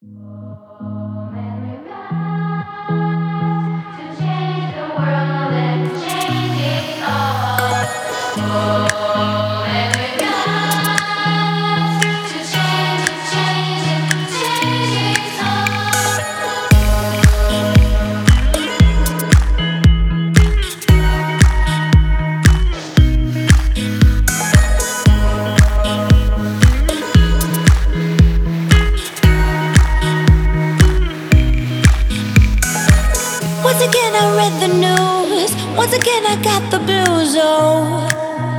Once again I read the news. Once again I got the blues, oh.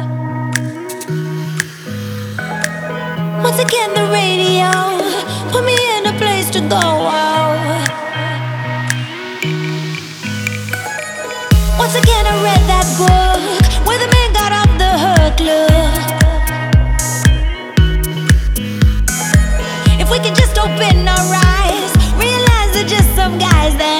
Once again the radio put me in a place to go, oh. Once again I read that book where the man got off the hook, look. If we could just open our eyes, realize they're just some guys then.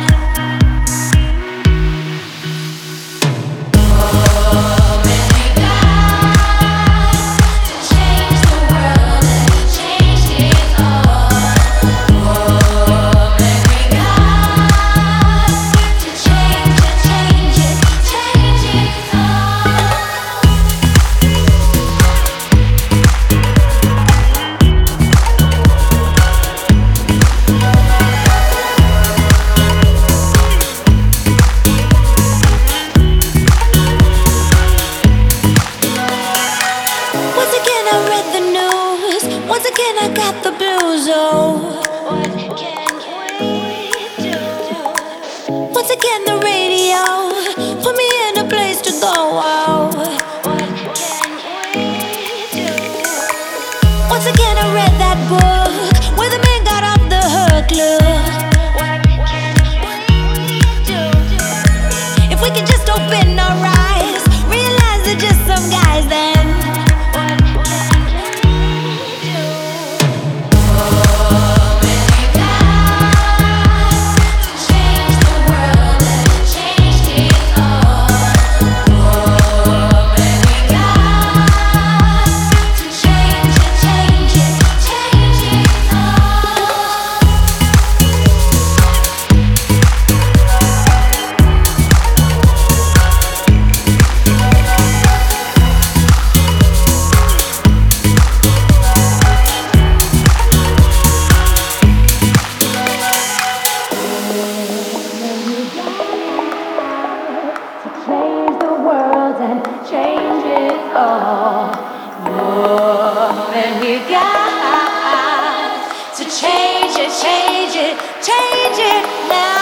Once again I got the blues, oh. What can we do? Once again the radio put me in a place to go, oh. What can we do? Once again I read that book where the man got off the hook, look. What can we do? If we could just open our eyes, realize they're just some guys then. Change it all. More than we got to change it, change it, change it now.